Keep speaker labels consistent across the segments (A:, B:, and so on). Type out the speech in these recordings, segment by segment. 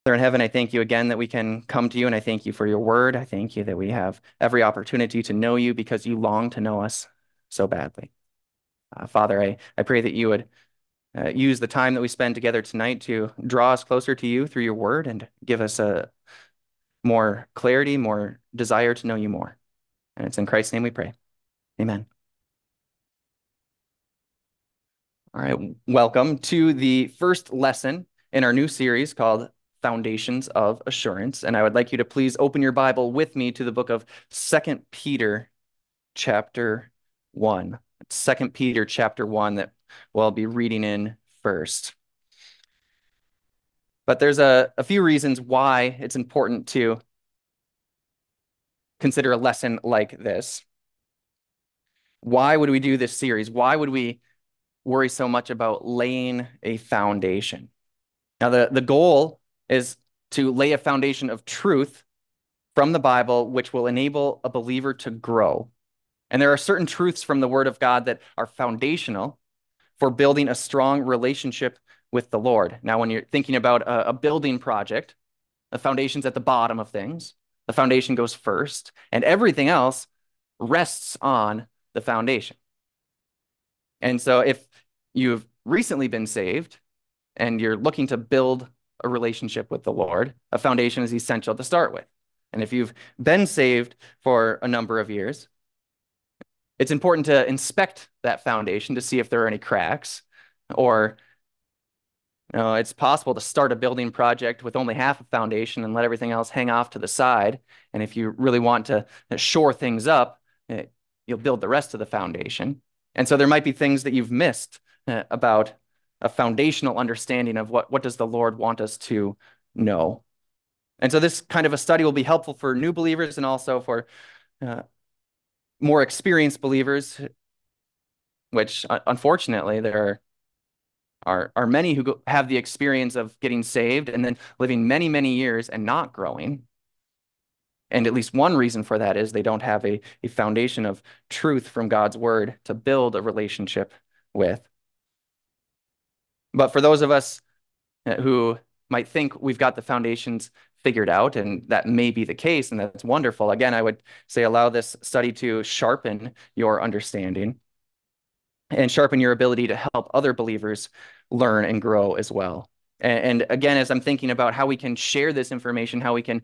A: Father in heaven, I thank you again that we can come to you, and I thank you for your word. I thank you that we have every opportunity to know you because you long to know us so badly. Father, I pray that you would use the time that we spend together tonight to draw us closer to you through your word and give us a more clarity, more desire to know you more. And it's in Christ's name we pray. Amen. All right, welcome to the first lesson in our new series called Foundations of Assurance. And I would like you to please open your Bible with me to the book of Second Peter chapter 1. It's 2 Peter chapter 1 that we'll be reading in first. But there's a few reasons why it's important to consider a lesson like this. Why would we do this series? Why would we worry so much about laying a foundation? Now, the goal is to lay a foundation of truth from the Bible, which will enable a believer to grow. And there are certain truths from the Word of God that are foundational for building a strong relationship with the Lord. Now, when you're thinking about a building project, the foundation's at the bottom of things. The foundation goes first, and everything else rests on the foundation. And so if you've recently been saved and you're looking to build a relationship with the Lord, a foundation is essential to start with. And if you've been saved for a number of years, it's important to inspect that foundation to see if there are any cracks, or it's possible to start a building project with only half a foundation and let everything else hang off to the side. And if you really want to shore things up, you'll build the rest of the foundation. And so there might be things that you've missed about a foundational understanding of what does the Lord want us to know. And so this kind of a study will be helpful for new believers and also for more experienced believers, which unfortunately there are many who have the experience of getting saved and then living many, many years and not growing. And at least one reason for that is they don't have a foundation of truth from God's word to build a relationship with. But for those of us who might think we've got the foundations figured out, and that may be the case, and that's wonderful. Again, I would say allow this study to sharpen your understanding and sharpen your ability to help other believers learn and grow as well. And again, as I'm thinking about how we can share this information, how we can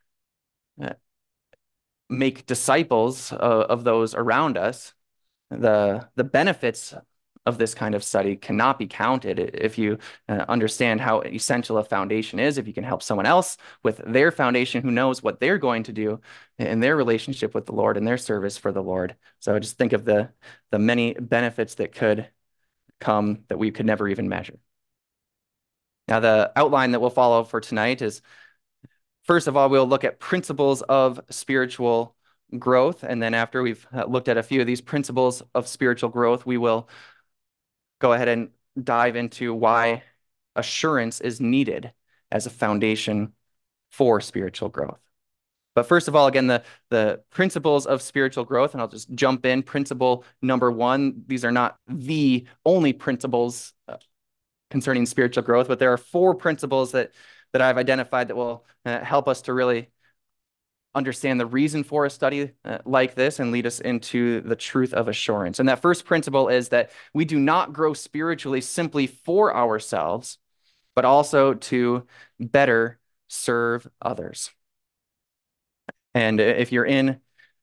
A: make disciples of those around us, the benefits of this kind of study cannot be counted if you understand how essential a foundation is, if you can help someone else with their foundation who knows what they're going to do in their relationship with the Lord and their service for the Lord. So just think of the many benefits that could come that we could never even measure. Now, the outline that we'll follow for tonight is, first of all, we'll look at principles of spiritual growth. And then after we've looked at a few of these principles of spiritual growth, we will go ahead and dive into why assurance is needed as a foundation for spiritual growth. But first of all, again, the principles of spiritual growth, and I'll just jump in. Principle number one, these are not the only principles concerning spiritual growth, but there are four principles that I've identified that will help us to really understand the reason for a study like this and lead us into the truth of assurance. And that first principle is that we do not grow spiritually simply for ourselves, but also to better serve others. And if you're in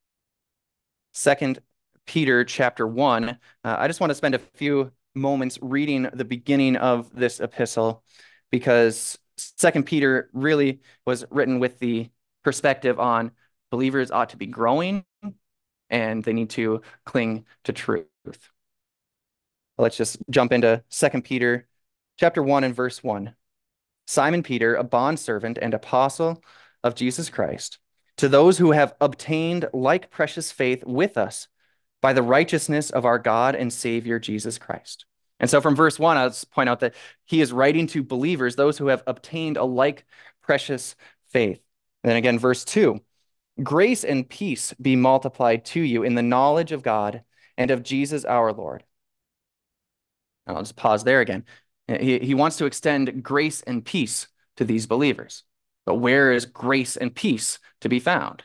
A: 2 Peter chapter 1, I just want to spend a few moments reading the beginning of this epistle, because 2 Peter really was written with the perspective on believers ought to be growing and they need to cling to truth. Let's just jump into 2 Peter chapter 1 and verse 1. Simon Peter, a bondservant and apostle of Jesus Christ, to those who have obtained like precious faith with us by the righteousness of our God and Savior Jesus Christ. And so from verse 1, I'll just point out that he is writing to believers, those who have obtained a like precious faith. And then again, verse 2, grace and peace be multiplied to you in the knowledge of God and of Jesus our Lord. And I'll just pause there again. He wants to extend grace and peace to these believers. But where is grace and peace to be found?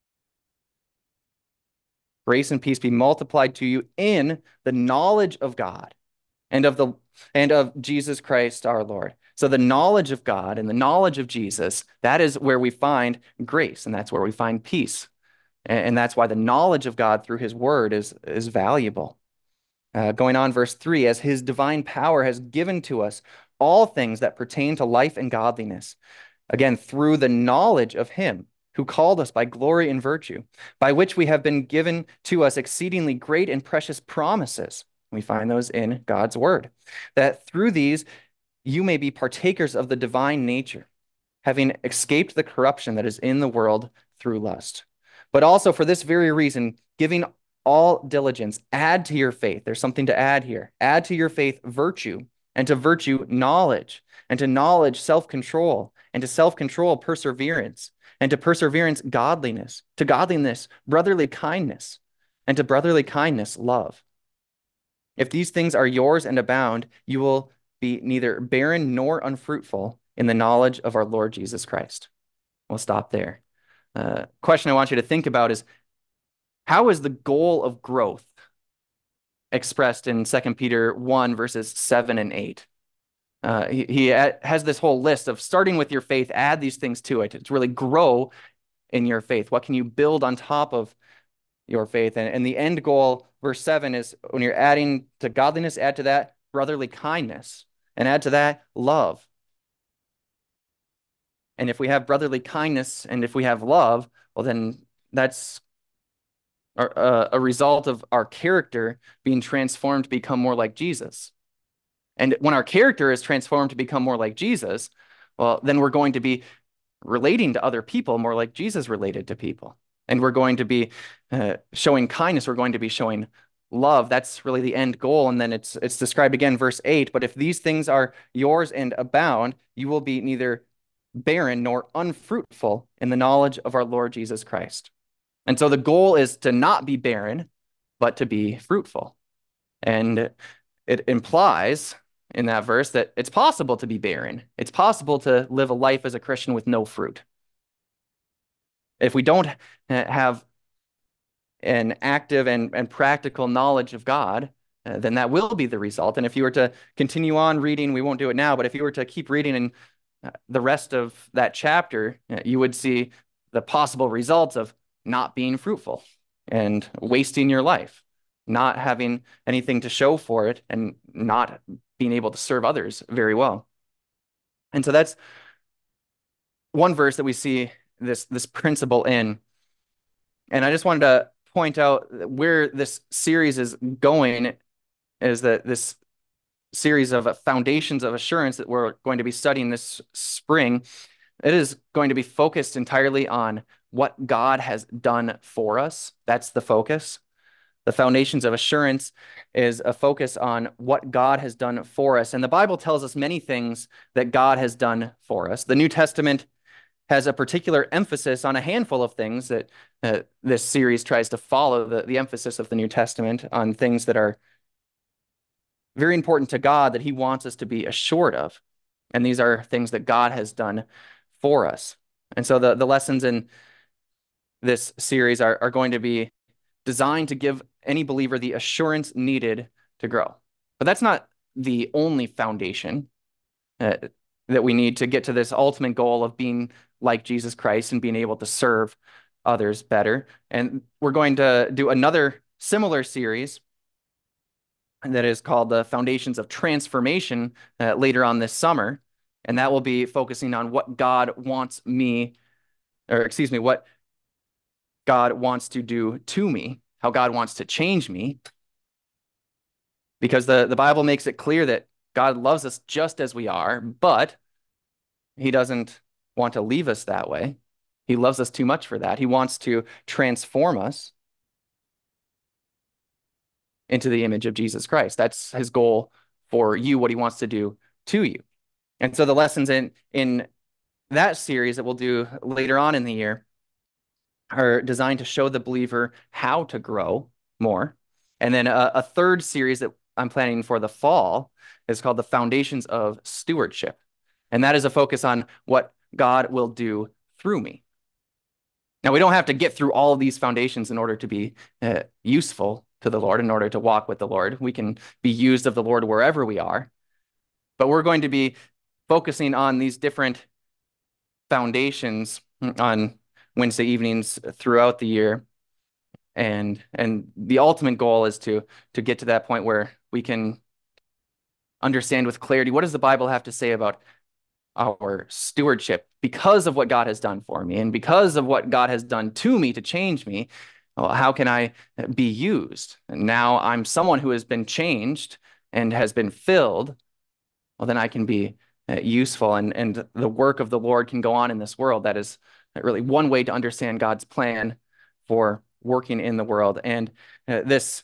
A: Grace and peace be multiplied to you in the knowledge of God and of Jesus Christ our Lord. So the knowledge of God and the knowledge of Jesus, that is where we find grace, and that's where we find peace. And that's why the knowledge of God through his word is valuable. Going on, verse 3, as his divine power has given to us all things that pertain to life and godliness. Again, through the knowledge of him who called us by glory and virtue, by which we have been given to us exceedingly great and precious promises. We find those in God's word, that through these you may be partakers of the divine nature, having escaped the corruption that is in the world through lust. But also for this very reason, giving all diligence, add to your faith. There's something to add here. Add to your faith virtue, and to virtue knowledge, and to knowledge self-control, and to self-control perseverance, and to perseverance godliness, to godliness brotherly kindness, and to brotherly kindness love. If these things are yours and abound, you will be neither barren nor unfruitful in the knowledge of our Lord Jesus Christ. We'll stop there. Question I want you to think about is, how is the goal of growth expressed in 2 Peter 1, verses 7 and 8? He has this whole list of starting with your faith, add these things to it to really grow in your faith. What can you build on top of your faith? And the end goal, verse 7, is when you're adding to godliness, add to that brotherly kindness, and add to that love. And if we have brotherly kindness and if we have love, well, then that's a result of our character being transformed to become more like Jesus. And when our character is transformed to become more like Jesus, well, then we're going to be relating to other people more like Jesus related to people. And we're going to be showing kindness. We're going to be showing love. That's really the end goal. And then it's described again, verse 8. But if these things are yours and abound, you will be neither barren nor unfruitful in the knowledge of our Lord Jesus Christ. And so the goal is to not be barren, but to be fruitful. And it implies in that verse that it's possible to be barren. It's possible to live a life as a Christian with no fruit. If we don't have an active and practical knowledge of God, then that will be the result. And if you were to continue on reading, we won't do it now, but if you were to keep reading in the rest of that chapter, you would see the possible results of not being fruitful and wasting your life, not having anything to show for it, and not being able to serve others very well. And so that's one verse that we see this principle in. And I just wanted to point out where this series is going is that this series of foundations of assurance that we're going to be studying this spring, it is going to be focused entirely on what God has done for us. That's the focus. The foundations of assurance is a focus on what God has done for us. And the Bible tells us many things that God has done for us. The New Testament has a particular emphasis on a handful of things that this series tries to follow the emphasis of the New Testament on things that are very important to God that he wants us to be assured of. And these are things that God has done for us. And so the lessons in this series are going to be designed to give any believer the assurance needed to grow. But that's not the only foundation that we need to get to this ultimate goal of being like Jesus Christ and being able to serve others better. And we're going to do another similar series that is called the Foundations of Transformation later on this summer. And that will be focusing on what God wants what God wants to do to me, how God wants to change me. Because the Bible makes it clear that God loves us just as we are, but he doesn't want to leave us that way. He loves us too much for that. He wants to transform us into the image of Jesus Christ. That's his goal for you, what he wants to do to you. And so the lessons in that series that we'll do later on in the year are designed to show the believer how to grow more. And then a third series that I'm planning for the fall is called the Foundations of Stewardship. And that is a focus on what God will do through me. Now, we don't have to get through all of these foundations in order to be useful to the Lord, in order to walk with the Lord. We can be used of the Lord wherever we are. But we're going to be focusing on these different foundations on Wednesday evenings throughout the year. And the ultimate goal is to get to that point where we can understand with clarity, what does the Bible have to say about our stewardship because of what God has done for me and because of what God has done to me to change me? Well, how can I be used? And now I'm someone who has been changed and has been filled. Well, then I can be useful, and the work of the Lord can go on in this world. That is really one way to understand God's plan for working in the world. And this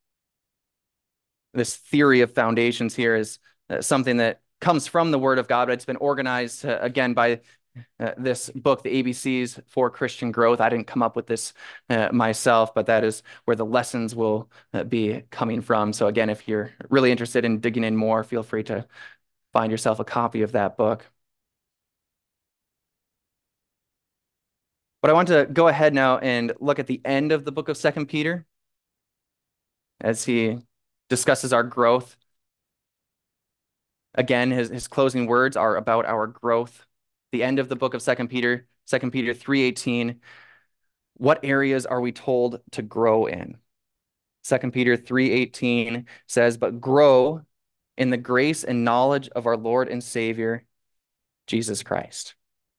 A: theory of foundations here is something that comes from the Word of God, but it's been organized again by this book, The ABCs for Christian Growth. I didn't come up with this myself, but that is where the lessons will be coming from. So again, if you're really interested in digging in more, feel free to find yourself a copy of that book. But I want to go ahead now and look at the end of the book of 2 Peter as he discusses our growth. Again, his closing words are about our growth. The end of the book of 2 Peter, 2 Peter 3:18. What areas are we told to grow in? 2 Peter 3:18 says, "But grow in the grace and knowledge of our Lord and Savior, Jesus Christ."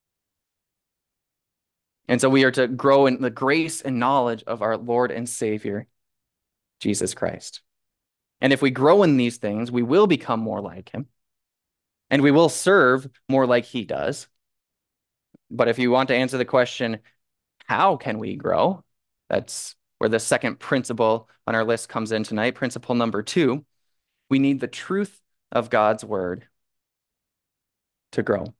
A: And so we are to grow in the grace and knowledge of our Lord and Savior, Jesus Christ. And if we grow in these things, we will become more like him, and we will serve more like he does. But if you want to answer the question, how can we grow? That's where the second principle on our list comes in tonight. Principle number 2, we need the truth of God's word to grow.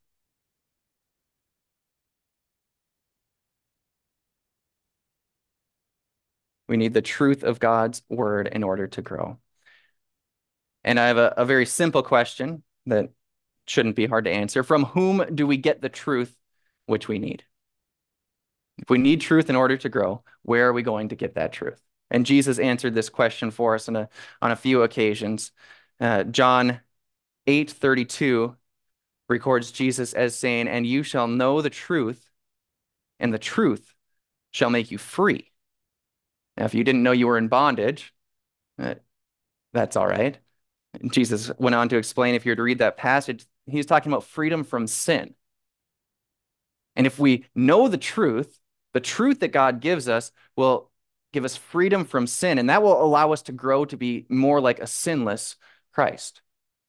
A: We need the truth of God's word in order to grow. And I have a very simple question that shouldn't be hard to answer. From whom do we get the truth which we need? If we need truth in order to grow, where are we going to get that truth? And Jesus answered this question for us on a few occasions. John 8:32 records Jesus as saying, "And you shall know the truth, and the truth shall make you free." Now, if you didn't know you were in bondage, uh, that's all right. Jesus went on to explain, if you were to read that passage, he's talking about freedom from sin. And if we know the truth that God gives us will give us freedom from sin, and that will allow us to grow to be more like a sinless Christ.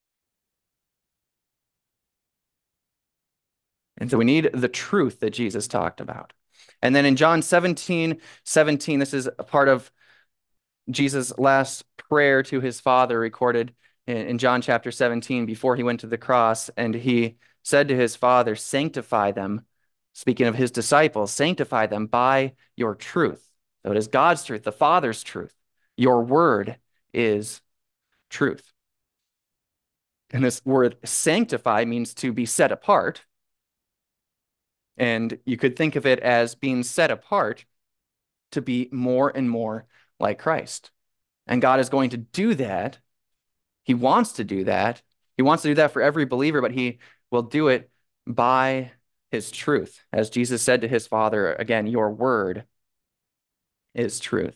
A: And so we need the truth that Jesus talked about. And then in John 17:17, this is a part of Jesus' last prayer to his Father recorded in John chapter 17 before he went to the cross. And he said to his Father, "Sanctify them," speaking of his disciples, "sanctify them by your truth." So it is God's truth, the Father's truth. Your word is truth. And this word sanctify means to be set apart. And you could think of it as being set apart to be more and more like Christ. And God is going to do that. He wants to do that. He wants to do that for every believer, but he will do it by his truth. As Jesus said to his Father, again, your word is truth.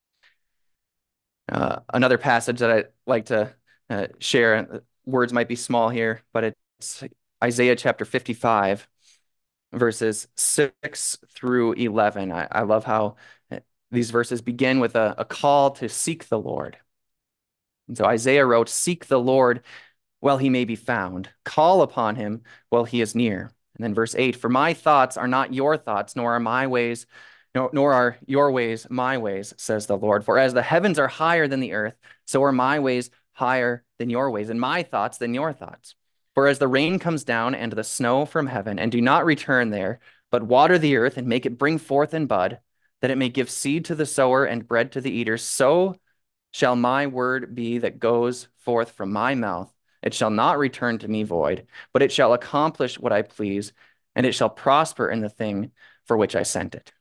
A: Another passage that I like to share, words might be small here, but it's Isaiah chapter 55, verses 6 through 11. I love how these verses begin with a call to seek the Lord. And so Isaiah wrote, "Seek the Lord while he may be found. Call upon him while he is near." And then verse 8, "For my thoughts are not your thoughts, nor are my ways, nor are your ways my ways, says the Lord. For as the heavens are higher than the earth, so are my ways higher than your ways, and my thoughts than your thoughts. For as the rain comes down and the snow from heaven, and do not return there, but water the earth and make it bring forth and bud, that it may give seed to the sower and bread to the eater, so shall my word be that goes forth from my mouth. It shall not return to me void, but it shall accomplish what I please, and it shall prosper in the thing for which I sent it.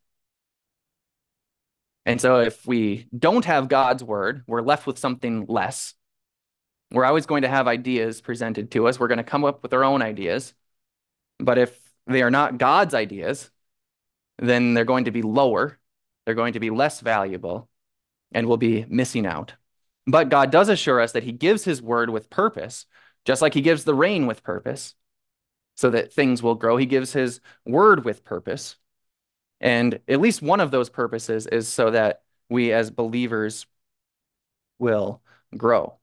A: And so if we don't have God's word, we're left with something less. We're always going to have ideas presented to us. We're going to come up with our own ideas. But if they are not God's ideas, then they're going to be lower, they're going to be less valuable, and we'll be missing out. But God does assure us that he gives his word with purpose, just like he gives the rain with purpose, so that things will grow. He gives his word with purpose. And at least one of those purposes is so that we as believers will grow.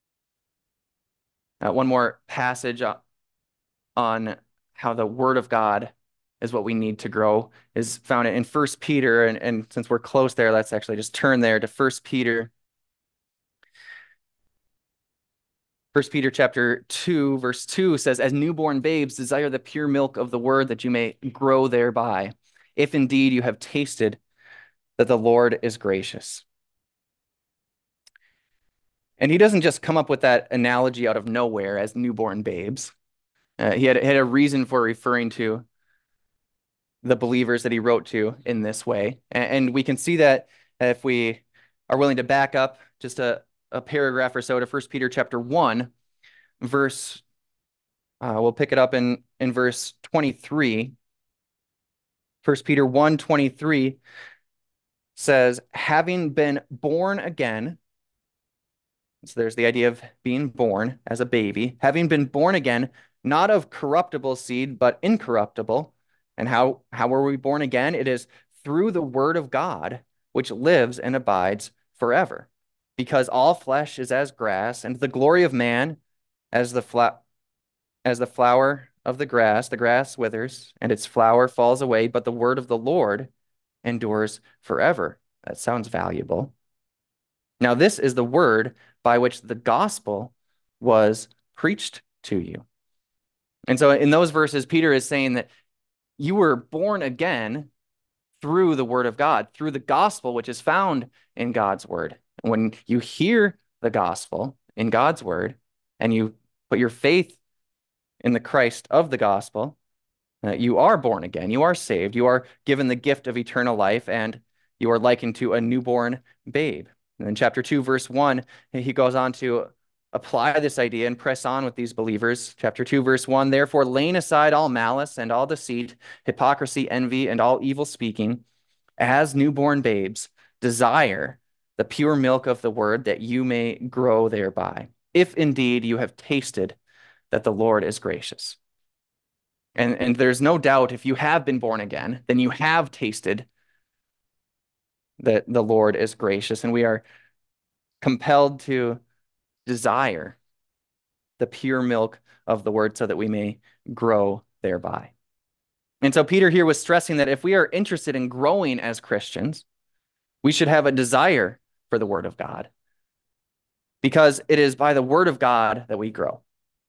A: One more passage on how the word of God is what we need to grow is found in 1 Peter. And since we're close there, let's actually just turn there to 1 Peter. 1 Peter chapter 2, verse 2 says, as newborn babes, desire the pure milk of the word that you may grow thereby, if indeed you have tasted that the Lord is gracious. And he doesn't just come up with that analogy out of nowhere as newborn babes. He had a reason for referring to the believers that he wrote to in this way. And we can see that if we are willing to back up just a paragraph or so to 1 Peter chapter 1, verse, we'll pick it up in verse 23. 1 Peter 1:23 says, having been born again, so there's the idea of being born as a baby, having been born again, not of corruptible seed, but incorruptible. And how were we born again? It is through the word of God, which lives and abides forever. Because all flesh is as grass, and the glory of man as the flower of the grass withers, and its flower falls away, but the word of the Lord endures forever. That sounds valuable. Now, this is the word by which the gospel was preached to you. And so in those verses, Peter is saying that you were born again through the word of God, through the gospel, which is found in God's word. When you hear the gospel in God's word and you put your faith in the Christ of the gospel, you are born again, you are saved, you are given the gift of eternal life, and you are likened to a newborn babe. And in chapter 2, verse 1, he goes on to apply this idea and press on with these believers. Chapter 2, verse 1, therefore laying aside all malice and all deceit, hypocrisy, envy, and all evil speaking, as newborn babes, desire the pure milk of the word that you may grow thereby, if indeed you have tasted that the Lord is gracious. And there's no doubt if you have been born again, then you have tasted that the Lord is gracious, and we are compelled to desire the pure milk of the word so that we may grow thereby. And so Peter here was stressing that if we are interested in growing as Christians, we should have a desire for the word of God, because it is by the word of God that we grow.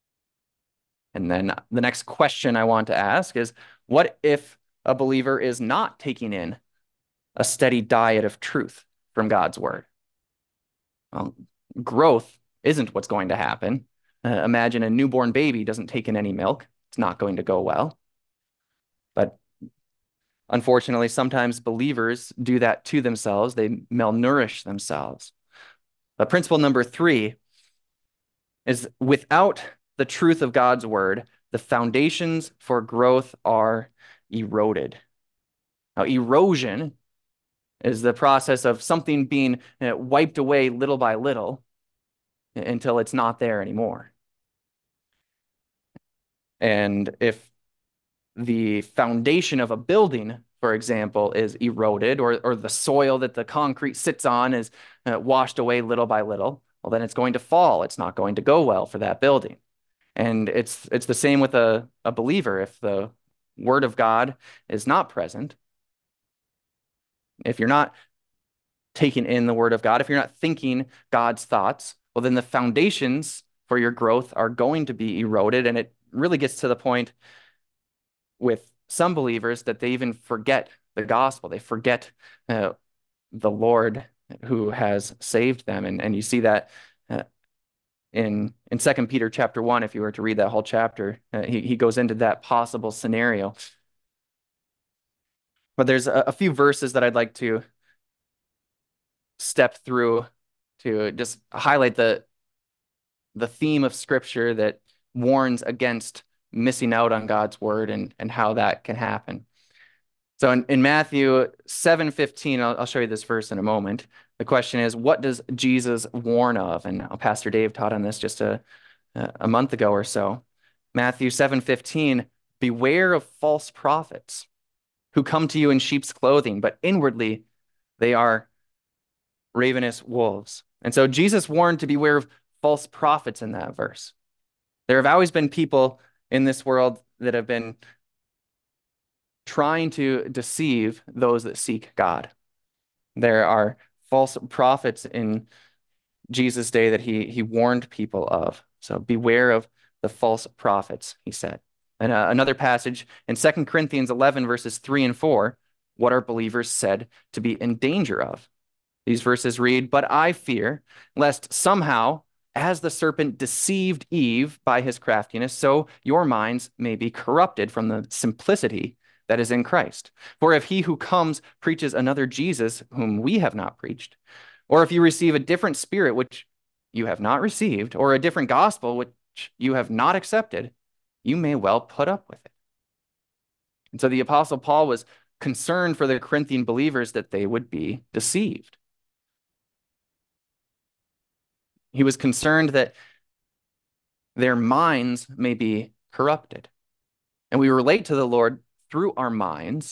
A: And then the next question I want to ask is, what if a believer is not taking in a steady diet of truth from God's word? Well, growth isn't what's going to happen. Imagine a newborn baby doesn't take in any milk. It's not going to go well. But unfortunately, sometimes believers do that to themselves. They malnourish themselves. But principle number 3 is without the truth of God's word, the foundations for growth are eroded. Now, erosion is the process of something being wiped away little by little until it's not there anymore. And if the foundation of a building, for example, is eroded, or the soil that the concrete sits on is washed away little by little, well, then it's going to fall. It's not going to go well for that building. And it's the same with a believer. If the word of God is not present, if you're not taking in the word of God, if you're not thinking God's thoughts, well, then the foundations for your growth are going to be eroded. And it really gets to the point with some believers that they even forget the gospel. They forget the Lord who has saved them. And you see that in Second Peter chapter 1, if you were to read that whole chapter, he goes into that possible scenario. But there's a few verses that I'd like to step through to just highlight the theme of Scripture that warns against missing out on God's word and how that can happen. So in Matthew 7:15, I'll show you this verse in a moment. The question is, what does Jesus warn of? And Pastor Dave taught on this just a month ago or so. Matthew 7:15, beware of false prophets who come to you in sheep's clothing, but inwardly they are ravenous wolves. And so Jesus warned to beware of false prophets in that verse. There have always been people in this world that have been trying to deceive those that seek God. There are false prophets in Jesus' day that he warned people of. So beware of the false prophets, he said. And another passage in 2 Corinthians 11, verses 3 and 4, what are believers said to be in danger of? These verses read, but I fear, lest somehow, as the serpent deceived Eve by his craftiness, so your minds may be corrupted from the simplicity that is in Christ. For if he who comes preaches another Jesus whom we have not preached, or if you receive a different spirit which you have not received, or a different gospel which you have not accepted, you may well put up with it. And so the Apostle Paul was concerned for the Corinthian believers that they would be deceived. He was concerned that their minds may be corrupted. And we relate to the Lord through our minds.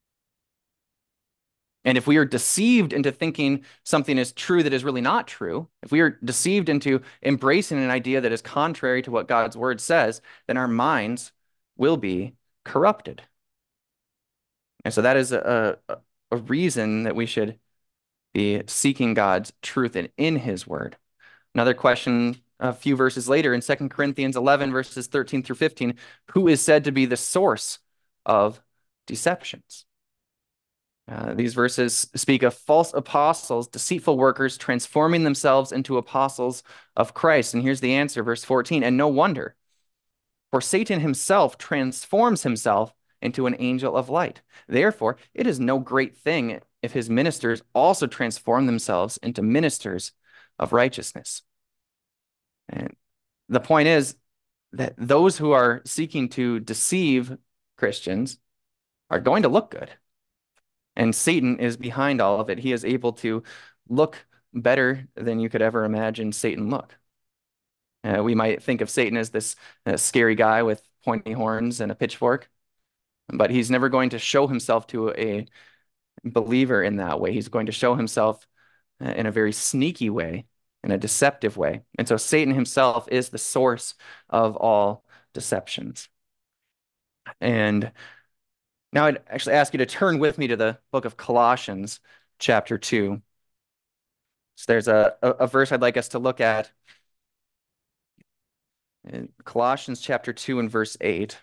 A: And if we are deceived into thinking something is true that is really not true, if we are deceived into embracing an idea that is contrary to what God's word says, then our minds will be corrupted. And so that is a reason that we should be seeking God's truth in his word. Another question a few verses later in 2 Corinthians 11, verses 13 through 15, who is said to be the source of deceptions? These verses speak of false apostles, deceitful workers, transforming themselves into apostles of Christ. And here's the answer, verse 14, and no wonder, for Satan himself transforms himself into an angel of light. Therefore, it is no great thing if his ministers also transform themselves into ministers of righteousness. And the point is that those who are seeking to deceive Christians are going to look good. And Satan is behind all of it. He is able to look better than you could ever imagine Satan look. We might think of Satan as this scary guy with pointy horns and a pitchfork, but he's never going to show himself to a believer in that way. He's going to show himself in a very sneaky way, in a deceptive way. And so Satan himself is the source of all deceptions. And now I'd actually ask you to turn with me to the book of Colossians, chapter 2. So there's a verse I'd like us to look at in Colossians chapter 2 and verse 8.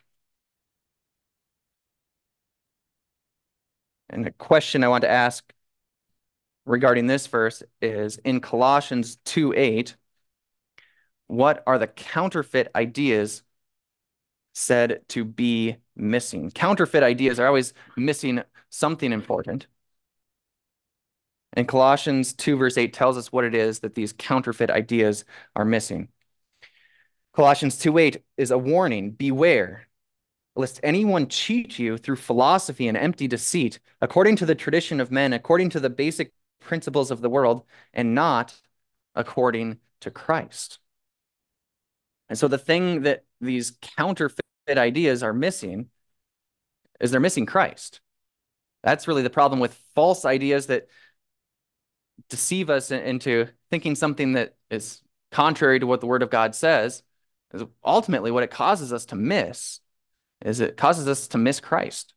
A: And the question I want to ask regarding this verse is, in Colossians 2:8, what are the counterfeit ideas said to be missing? Counterfeit ideas are always missing something important. And Colossians 2 verse 8 tells us what it is that these counterfeit ideas are missing. Colossians 2:8 is a warning, beware, lest anyone cheat you through philosophy and empty deceit, according to the tradition of men, according to the basic principles of the world, and not according to Christ. And so the thing that these counterfeit ideas are missing is they're missing Christ. That's really the problem with false ideas that deceive us into thinking something that is contrary to what the Word of God says. Is ultimately what it causes us to miss is it causes us to miss Christ.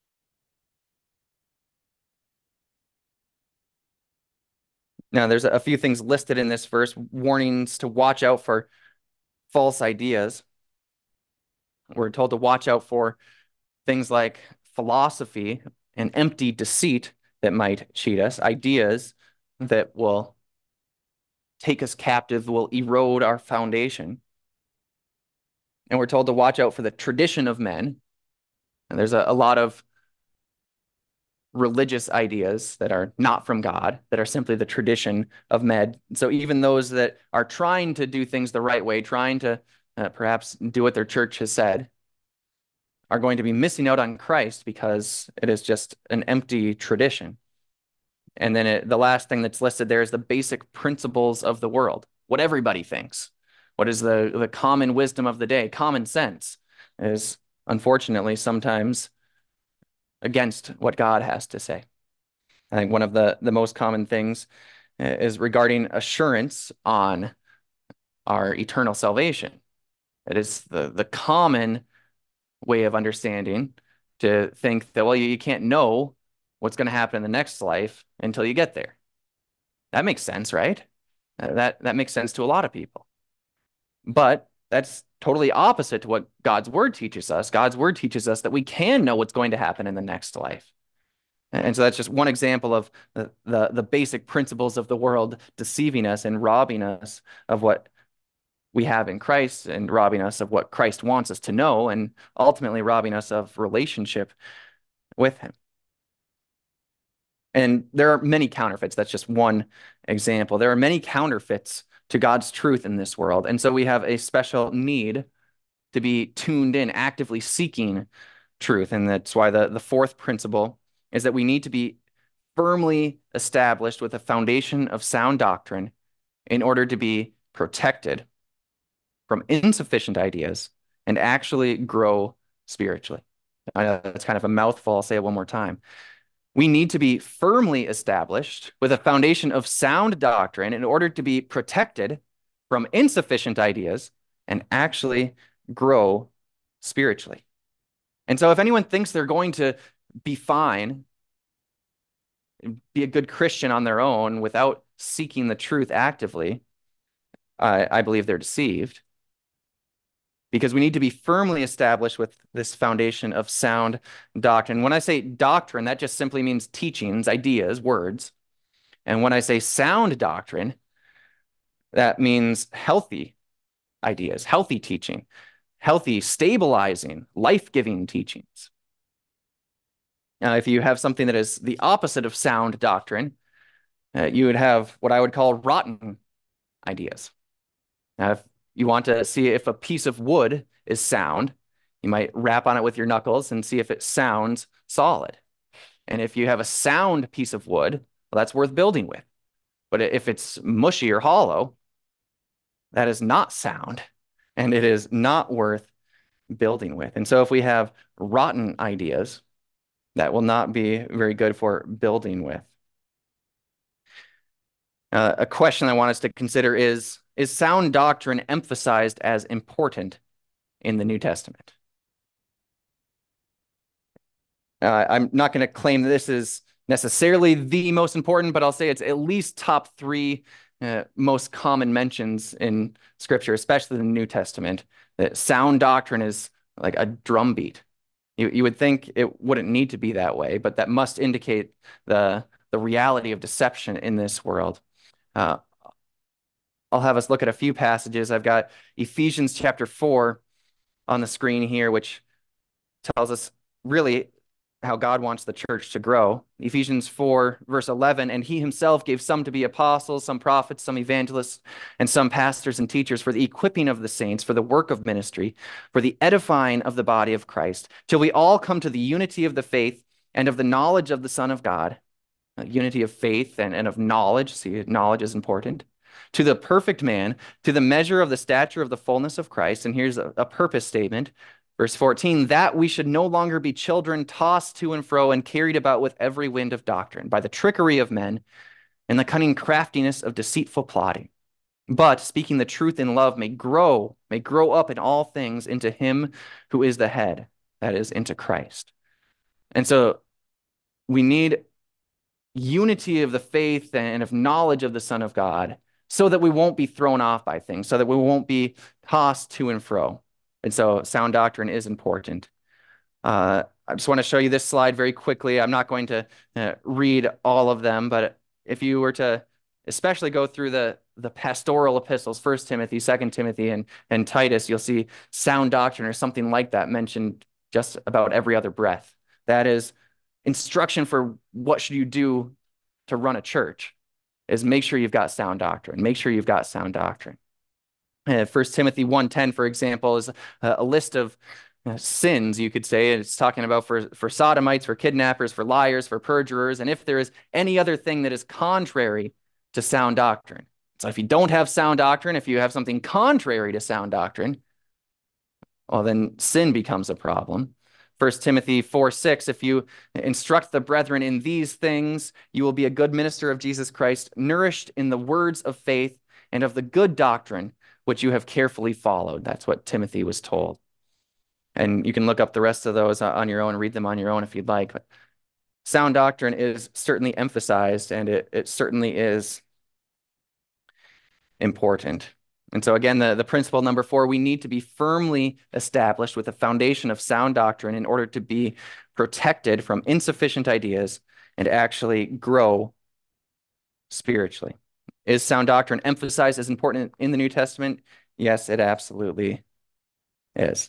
A: Now, there's a few things listed in this verse, warnings to watch out for false ideas. We're told to watch out for things like philosophy and empty deceit that might cheat us, ideas that will take us captive, will erode our foundation. And we're told to watch out for the tradition of men. And there's a lot of religious ideas that are not from God, that are simply the tradition of men. So even those that are trying to do things the right way, trying to perhaps do what their church has said, are going to be missing out on Christ because it is just an empty tradition. And then the last thing that's listed there is the basic principles of the world, what everybody thinks. What is the common wisdom of the day? Common sense is unfortunately sometimes against what God has to say. I think one of the most common things is regarding assurance on our eternal salvation. It is the common way of understanding to think that, well, you can't know what's going to happen in the next life until you get there. That makes sense, right? That makes sense to a lot of people. But that's totally opposite to what God's word teaches us. God's word teaches us that we can know what's going to happen in the next life. And so that's just one example of the basic principles of the world deceiving us and robbing us of what we have in Christ and robbing us of what Christ wants us to know and ultimately robbing us of relationship with him. And there are many counterfeits. That's just one example. There are many counterfeits to God's truth in this world. And so we have a special need to be tuned in, actively seeking truth. And that's why the fourth principle is that we need to be firmly established with a foundation of sound doctrine in order to be protected from insufficient ideas and actually grow spiritually. I know that's kind of a mouthful. I'll say it one more time. We need to be firmly established with a foundation of sound doctrine in order to be protected from insufficient ideas and actually grow spiritually. And so if anyone thinks they're going to be fine, be a good Christian on their own without seeking the truth actively, I believe they're deceived. Because we need to be firmly established with this foundation of sound doctrine. When I say doctrine, that just simply means teachings, ideas, words. And when I say sound doctrine, that means healthy ideas, healthy teaching, healthy, stabilizing, life-giving teachings. Now, if you have something that is the opposite of sound doctrine, you would have what I would call rotten ideas. Now, if you want to see if a piece of wood is sound, you might rap on it with your knuckles and see if it sounds solid. And if you have a sound piece of wood, well, that's worth building with. But if it's mushy or hollow, that is not sound, and it is not worth building with. And so if we have rotten ideas, that will not be very good for building with. A question I want us to consider is sound doctrine emphasized as important in the New Testament? I'm not going to claim that this is necessarily the most important, but I'll say it's at least top three most common mentions in Scripture, especially in the New Testament, that sound doctrine is like a drumbeat. You would think it wouldn't need to be that way, but that must indicate the reality of deception in this world. I'll have us look at a few passages. I've got Ephesians chapter 4 on the screen here, which tells us really how God wants the church to grow. Ephesians 4, verse 11, and he himself gave some to be apostles, some prophets, some evangelists, and some pastors and teachers for the equipping of the saints, for the work of ministry, for the edifying of the body of Christ, till we all come to the unity of the faith and of the knowledge of the Son of God. Unity of faith and of knowledge. See, knowledge is important. To the perfect man, to the measure of the stature of the fullness of Christ. And here's a purpose statement. Verse 14, that we should no longer be children tossed to and fro and carried about with every wind of doctrine by the trickery of men and the cunning craftiness of deceitful plotting. But speaking the truth in love may grow up in all things into him who is the head, that is, into Christ. And so we need unity of the faith and of knowledge of the Son of God so that we won't be thrown off by things, so that we won't be tossed to and fro. And so sound doctrine is important. I just want to show you this slide very quickly. I'm not going to read all of them, but if you were to especially go through the the pastoral epistles, First Timothy, Second Timothy, and Titus, you'll see sound doctrine or something like that mentioned just about every other breath. That is instruction for what should you do to run a church, is make sure you've got sound doctrine. Make sure you've got sound doctrine. 1 Timothy 1:10, for example, is a list of sins, you could say. It's talking about for sodomites, for kidnappers, for liars, for perjurers, and if there is any other thing that is contrary to sound doctrine. So if you don't have sound doctrine, if you have something contrary to sound doctrine, well, then sin becomes a problem. 1 Timothy 4:6, if you instruct the brethren in these things, you will be a good minister of Jesus Christ, nourished in the words of faith and of the good doctrine which you have carefully followed. That's what Timothy was told. And you can look up the rest of those on your own, read them on your own if you'd like. But sound doctrine is certainly emphasized, and it certainly is important. And so again, the principle number 4, we need to be firmly established with a foundation of sound doctrine in order to be protected from insufficient ideas and actually grow spiritually. Is sound doctrine emphasized as important in the New Testament? Yes, it absolutely is.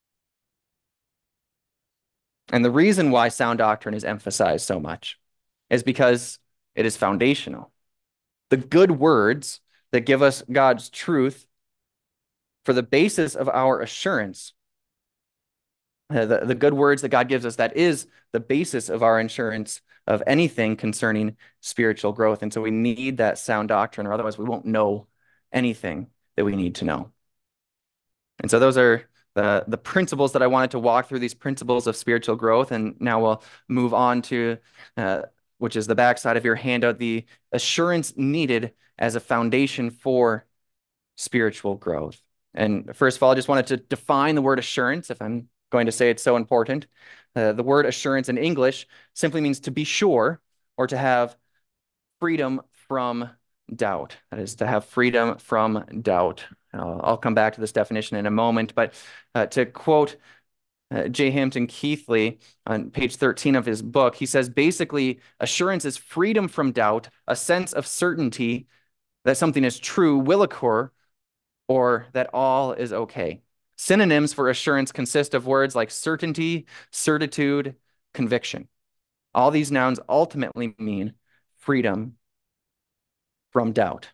A: And the reason why sound doctrine is emphasized so much is because it is foundational. The good words that give us God's truth for the basis of our assurance, the good words that God gives us, that is the basis of our assurance of anything concerning spiritual growth. And so we need that sound doctrine, or otherwise we won't know anything that we need to know. And so those are the principles that I wanted to walk through, these principles of spiritual growth. And now we'll move on to, which is the backside of your handout, the assurance needed as a foundation for spiritual growth. And first of all, I just wanted to define the word assurance, if I'm going to say it's so important. The word assurance in English simply means to be sure or to have freedom from doubt. That is, to have freedom from doubt. I'll come back to this definition in a moment, but to quote J. Hampton Keathley on page 13 of his book, he says, basically, assurance is freedom from doubt, a sense of certainty that something is true, will occur, or that all is okay. Synonyms for assurance consist of words like certainty, certitude, conviction. All these nouns ultimately mean freedom from doubt.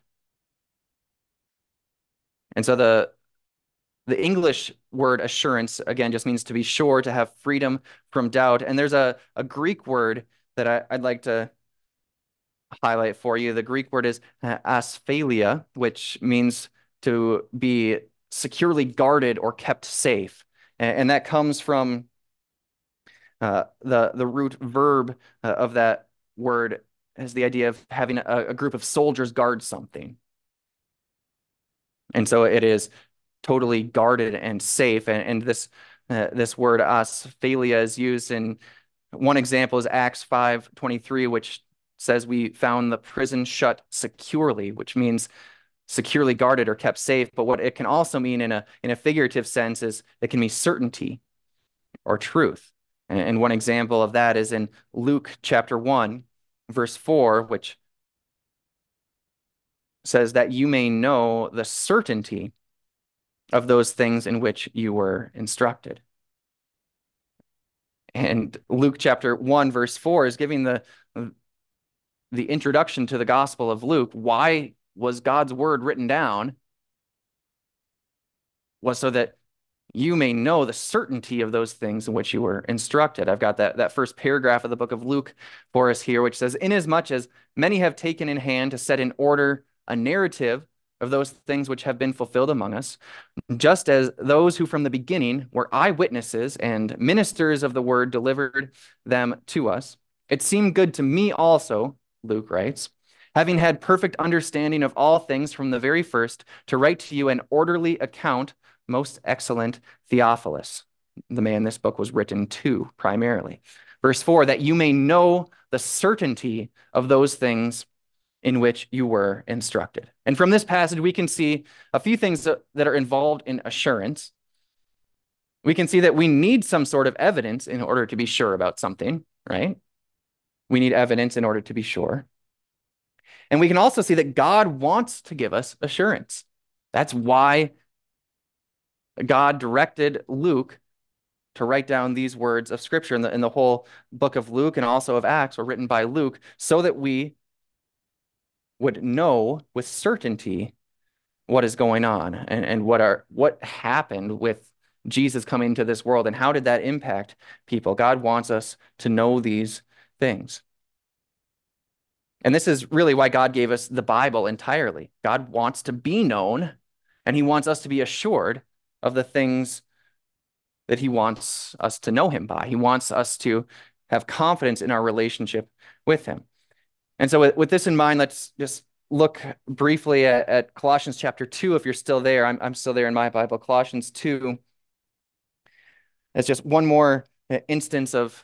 A: And so the English word assurance, again, just means to be sure, to have freedom from doubt. And there's a Greek word that I'd like to highlight for you. The Greek word is asphalia, which means to be securely guarded or kept safe. And that comes from the root verb of that word is the idea of having a group of soldiers guard something. And so it is totally guarded and safe. And this word asphalia is used in one example is Acts 5:23, which says we found the prison shut securely, which means securely guarded or kept safe. But what it can also mean in a figurative sense is it can mean certainty or truth. And one example of that is in Luke chapter 1, verse 4, which says that you may know the certainty of those things in which you were instructed. And Luke chapter 1, verse 4 is giving the introduction to the Gospel of Luke. Why was God's word written down? Was so that you may know the certainty of those things in which you were instructed. I've got that first paragraph of the book of Luke for us here, which says, inasmuch as many have taken in hand to set in order a narrative of those things which have been fulfilled among us, just as those who from the beginning were eyewitnesses and ministers of the word delivered them to us, it seemed good to me also, Luke writes, having had perfect understanding of all things from the very first, to write to you an orderly account, most excellent Theophilus, the man this book was written to primarily. Verse 4, that you may know the certainty of those things in which you were instructed. And from this passage, we can see a few things that are involved in assurance. We can see that we need some sort of evidence in order to be sure about something, right? We need evidence in order to be sure. And we can also see that God wants to give us assurance. That's why God directed Luke to write down these words of Scripture, in the whole book of Luke and also of Acts were written by Luke, so that we would know with certainty what is going on, and what happened with Jesus coming to this world and how did that impact people. God wants us to know these things. And this is really why God gave us the Bible entirely. God wants to be known, and he wants us to be assured of the things that he wants us to know him by. He wants us to have confidence in our relationship with him. And so with this in mind, let's just look briefly at Colossians chapter 2, if you're still there. I'm still there in my Bible. Colossians 2 is just one more instance of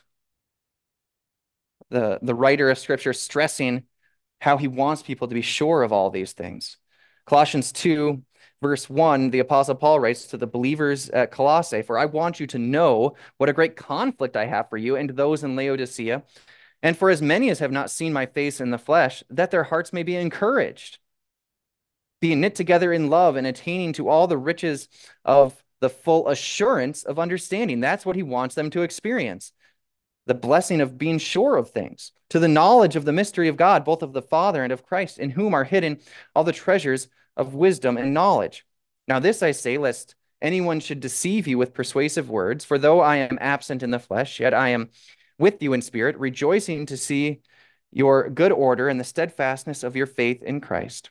A: the writer of Scripture stressing how he wants people to be sure of all these things. Colossians 2, verse 1, the Apostle Paul writes to the believers at Colossae, "For I want you to know what a great conflict I have for you and those in Laodicea, and for as many as have not seen my face in the flesh, that their hearts may be encouraged, being knit together in love and attaining to all the riches of the full assurance of understanding." That's what he wants them to experience. The blessing of being sure of things, to the knowledge of the mystery of God, both of the Father and of Christ, in whom are hidden all the treasures of wisdom and knowledge. Now this I say, lest anyone should deceive you with persuasive words, for though I am absent in the flesh, yet I am with you in spirit, rejoicing to see your good order and the steadfastness of your faith in Christ.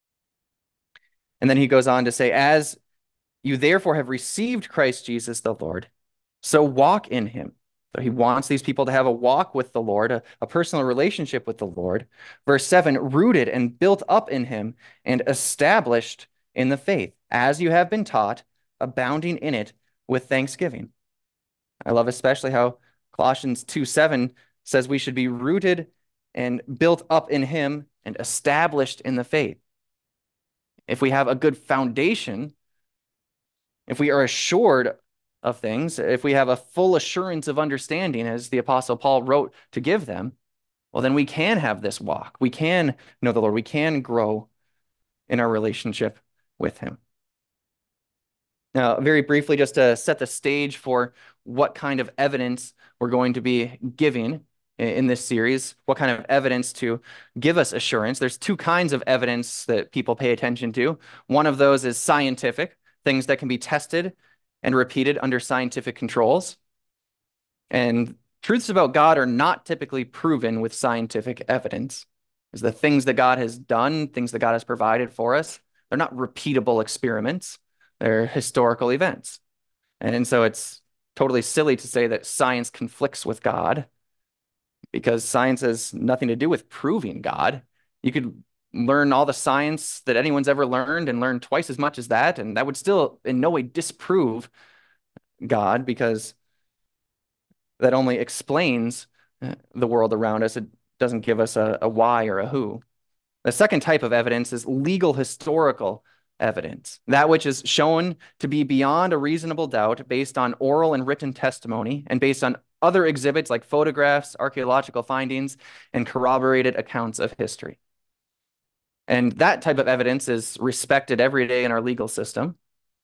A: And then he goes on to say, as you therefore have received Christ Jesus the Lord, so walk in him. So he wants these people to have a walk with the Lord, a personal relationship with the Lord. Verse 7, rooted and built up in him and established in the faith, as you have been taught, abounding in it with thanksgiving. I love especially how Colossians 2:7 says we should be rooted and built up in him and established in the faith. If we have a good foundation, if we are assured of things, if we have a full assurance of understanding, as the Apostle Paul wrote to give them, well, then we can have this walk. We can know the Lord. We can grow in our relationship with him. Now, very briefly, just to set the stage for what kind of evidence we're going to be giving in this series, what kind of evidence to give us assurance. There's two kinds of evidence that people pay attention to. One of those is scientific, things that can be tested and repeated under scientific controls. And truths about God are not typically proven with scientific evidence. Because the things that God has done, things that God has provided for us, they're not repeatable experiments. They're historical events. And so it's totally silly to say that science conflicts with God, because science has nothing to do with proving God. You could learn all the science that anyone's ever learned and learn twice as much as that, and that would still in no way disprove God, because that only explains the world around us. It doesn't give us a why or a who. The second type of evidence is legal historical evidence, that which is shown to be beyond a reasonable doubt based on oral and written testimony and based on other exhibits like photographs, archaeological findings, and corroborated accounts of history. And that type of evidence is respected every day in our legal system.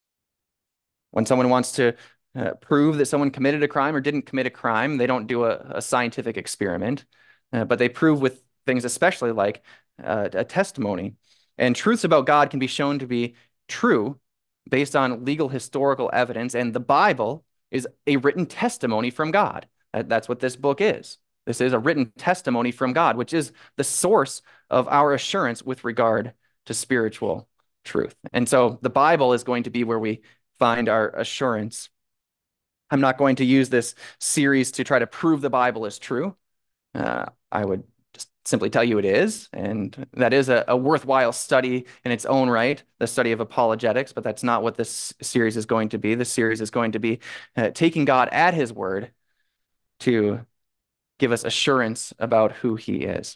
A: When someone wants to prove that someone committed a crime or didn't commit a crime, they don't do a scientific experiment, but they prove with things especially like a testimony. And truths about God can be shown to be true based on legal historical evidence, and the Bible is a written testimony from God. That's what this book is. This is a written testimony from God, which is the source of our assurance with regard to spiritual truth. And so the Bible is going to be where we find our assurance. I'm not going to use this series to try to prove the Bible is true. I would just simply tell you it is, and that is a worthwhile study in its own right, the study of apologetics, but that's not what this series is going to be. This series is going to be taking God at his word to give us assurance about who he is.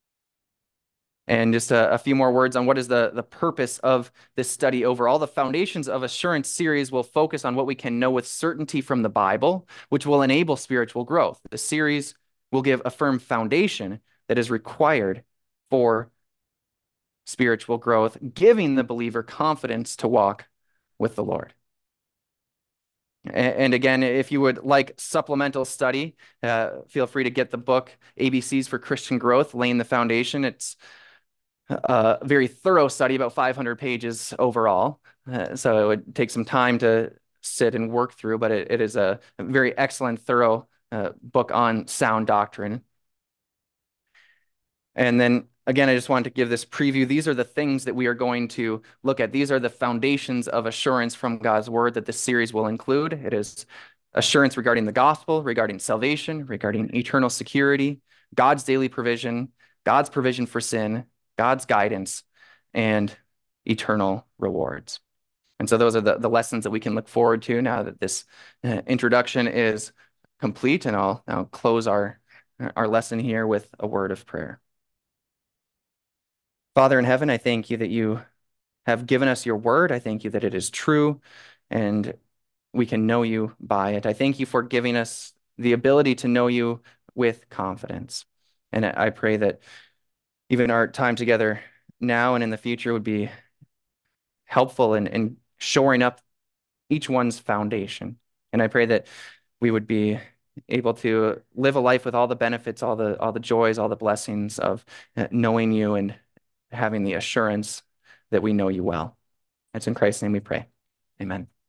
A: And just a few more words on what is the purpose of this study overall. The Foundations of Assurance series will focus on what we can know with certainty from the Bible, which will enable spiritual growth. The series will give a firm foundation that is required for spiritual growth, giving the believer confidence to walk with the Lord. And again, if you would like supplemental study, feel free to get the book ABCs for Christian Growth, Laying the Foundation. It's a very thorough study, about 500 pages overall. So it would take some time to sit and work through, but it is a very excellent, thorough book on sound doctrine. And then again, I just wanted to give this preview. These are the things that we are going to look at. These are the foundations of assurance from God's word that this series will include. It is assurance regarding the gospel, regarding salvation, regarding eternal security, God's daily provision, God's provision for sin, God's guidance, and eternal rewards. And so those are the lessons that we can look forward to now that this introduction is complete. And I'll now close our lesson here with a word of prayer. Father in heaven, I thank you that you have given us your word. I thank you that it is true and we can know you by it. I thank you for giving us the ability to know you with confidence. And I pray that even our time together now and in the future would be helpful in shoring up each one's foundation. And I pray that we would be able to live a life with all the benefits, all the joys, all the blessings of knowing you and having the assurance that we know you well. It's in Christ's name we pray. Amen.